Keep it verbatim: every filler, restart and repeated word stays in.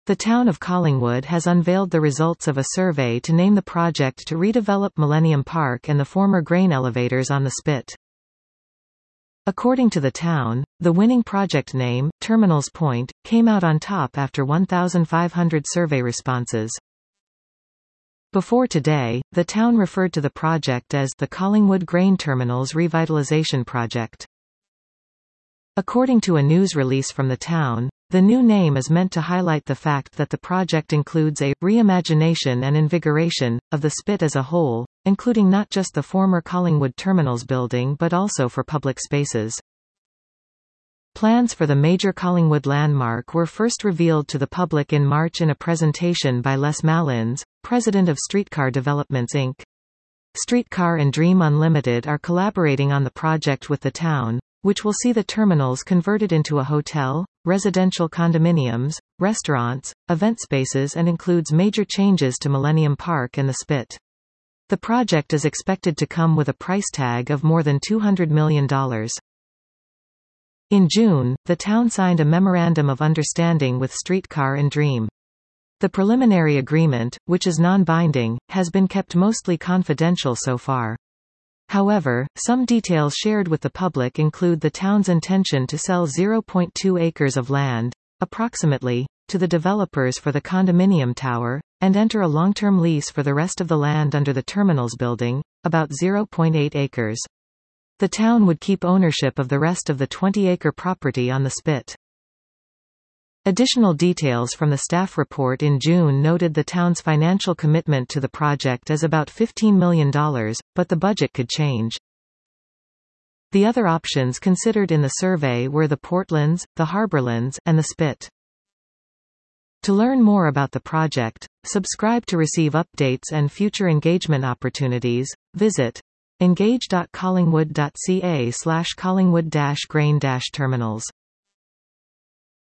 The town of Collingwood has unveiled the results of a survey to name the project to redevelop Millennium Park and the former grain elevators on the Spit. According to the town, the winning project name, Terminals Point, came out on top after one thousand five hundred survey responses. Before today, the town referred to the project as the Collingwood Grain Terminals Revitalization Project. According to a news release from the town, the new name is meant to highlight the fact that the project includes a reimagination and invigoration of the Spit as a whole, including not just the former Collingwood Terminals building but also for public spaces. Plans for the major Collingwood landmark were first revealed to the public in March in a presentation by Les Malins, president of Streetcar Developments Incorporated. Streetcar and Dream Unlimited are collaborating on the project with the town, which will see the terminals converted into a hotel, residential condominiums, restaurants, event spaces, and includes major changes to Millennium Park and the Spit. The project is expected to come with a price tag of more than two hundred million dollars. In June, the town signed a Memorandum of Understanding with Streetcar and Dream. The preliminary agreement, which is non-binding, has been kept mostly confidential so far. However, some details shared with the public include the town's intention to sell zero point two acres of land, approximately, to the developers for the condominium tower, and enter a long-term lease for the rest of the land under the terminals building, about zero point eight acres. The town would keep ownership of the rest of the twenty-acre property on the Spit. Additional details from the staff report in June noted the town's financial commitment to the project as about fifteen million dollars, but the budget could change. The other options considered in the survey were the Portlands, the Harborlands, and the Spit. To learn more about the project, subscribe to receive updates and future engagement opportunities, visit engage dot collingwood dot c a slash collingwood dash grain dash terminals.